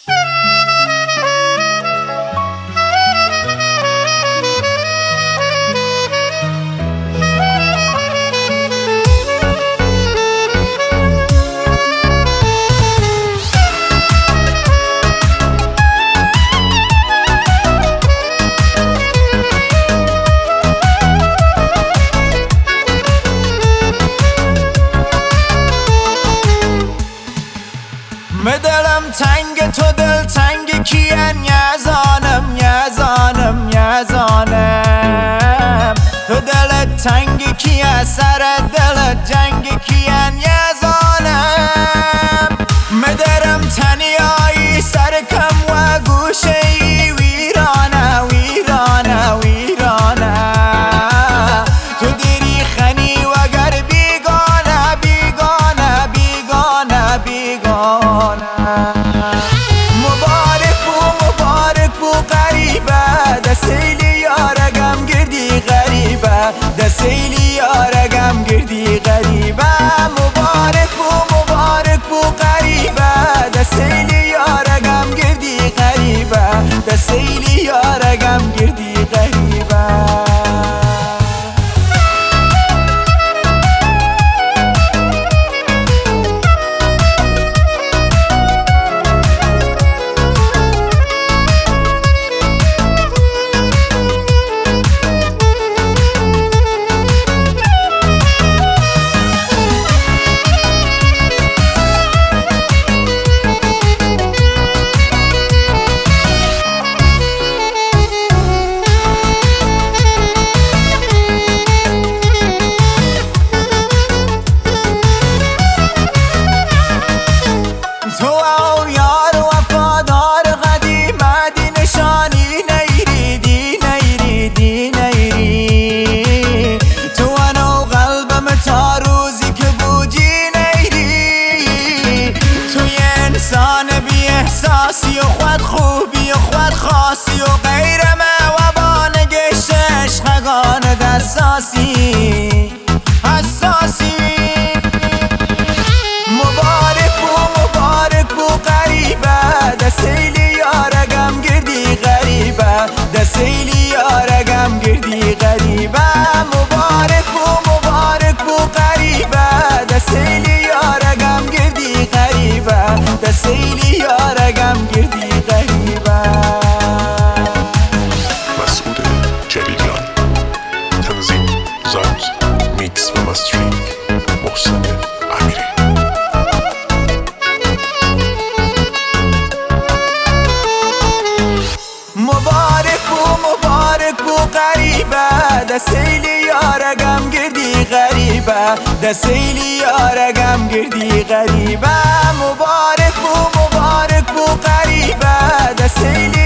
دلم تنگ تو دل تنگ کیان یزانم یزانم یزانم تو دلت تنگ کیه سر دلت جنگ کیان یزانم مدرم تنیایی سر کم و گوشه ای ویرانه ویرانه ویرانه تو دیری خنی و گر بیگانه بیگانه بیگانه بیگانه مبارک بو غریبه دسیلی یارگم گردی غریبه دسیلی یارگم گردی غریبه مبارک بو غریبه دسیلی یارگم گردی غریبه دسیلی یارگم گردی غریبه احساسی و خود خوبی و خود خاصی و غیر ما و بانگشت عشقگان دستاسی حساسی مبارک بو غریبه دسیلی یارگم گردی غریبه دسیلی یارگم گردی غریبه مبارک بو غریبه دسیلی یارگم گردی غریبه دسیلی یارگم گردی غریبه مسعود جلیلیان تنظیم ضبط میکس و مسترینگ محسن امیری مبارک بو غریبه دسیلی یارگم گردی غریبه دسیلی یارگم گردی غریبه مبارک بو غریبه دسیلی